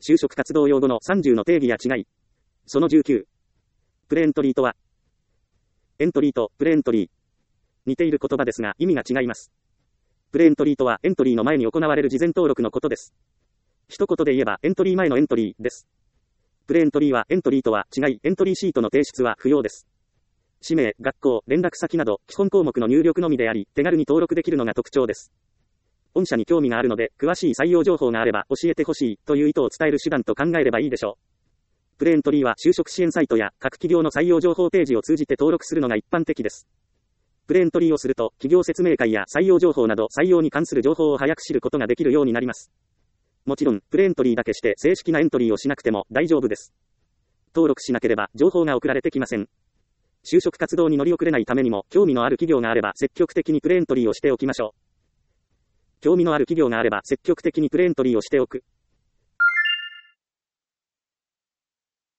就職活動用語の30の定義や違い。その19。プレエントリーとは、エントリーとプレエントリー。似ている言葉ですが意味が違います。プレエントリーとはエントリーの前に行われる事前登録のことです。一言で言えばエントリー前のエントリーです。プレエントリーはエントリーとは違い、エントリーシートの提出は不要です。氏名、学校、連絡先など基本項目の入力のみであり、手軽に登録できるのが特徴です。御社に興味があるので、詳しい採用情報があれば教えてほしいという意図を伝える手段と考えればいいでしょう。プレエントリーは就職支援サイトや各企業の採用情報ページを通じて登録するのが一般的です。プレエントリーをすると、企業説明会や採用情報など採用に関する情報を早く知ることができるようになります。もちろん、プレエントリーだけして正式なエントリーをしなくても大丈夫です。登録しなければ情報が送られてきません。就職活動に乗り遅れないためにも、興味のある企業があれば積極的にプレエントリーをしておきましょう。興味のある企業があれば積極的にプレエントリーをしておく。